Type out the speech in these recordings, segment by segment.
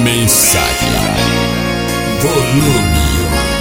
Mensagem Volume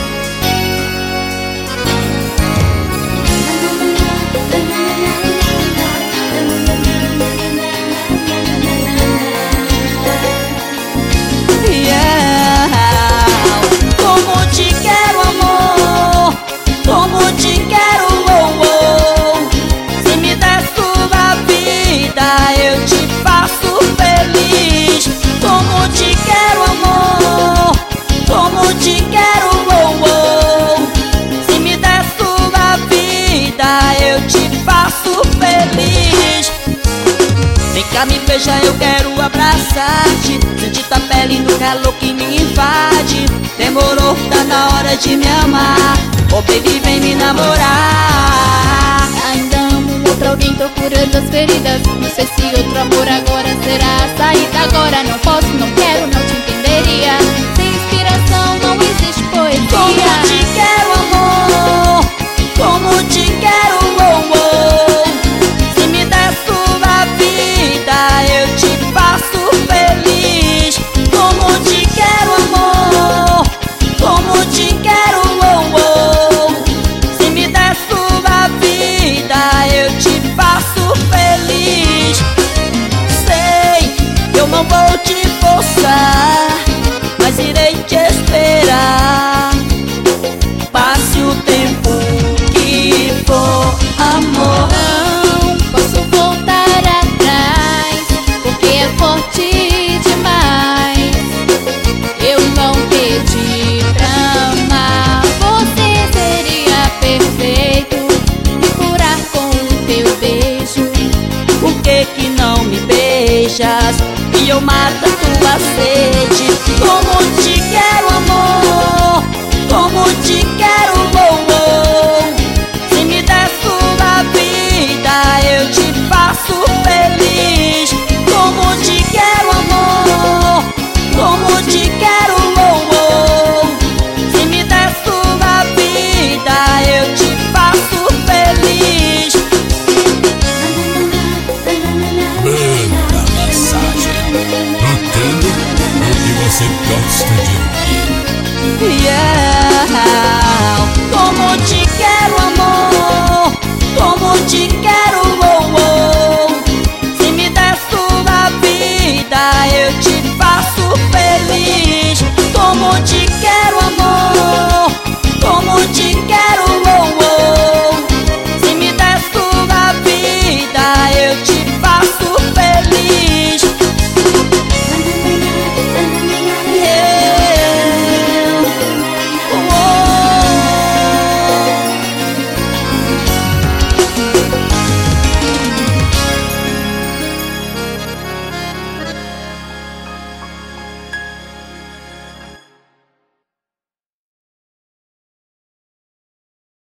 1. Como te quero, amor, como te quero, oh, oh. Se me der sua vida, eu te faço feliz. Como te quero, amor, como te quero, oh, oh. Se me der sua vida, eu te faço feliz. Vem cá, me beija, eu quero abraçar-te, sentir tua pele no calor que me invade. Demorou, tá na hora de me amar. Oh baby, vem me namorar. Ainda amo outro alguém, tô curando as feridas. Não sei se outro amor agora será a saída. Agora não posso, não quero, não te entenderia. Sem inspiração não existe poesia. Como te quero, amor, como te quero, oh, oh. Se me der sua vida, eu te faço feliz. Como te quero, amor, como te quero, oh, oh. Se me der sua vida, eu te faço feliz. Sei, eu não vou te forçar, mas irei te esperar. Passe o tempo que for, amor. Não posso voltar atrás, porque é forte demais. Eu não pedi pra amar. Você seria perfeito, me curar com o teu beijo. Por que que não me beijas e eu mato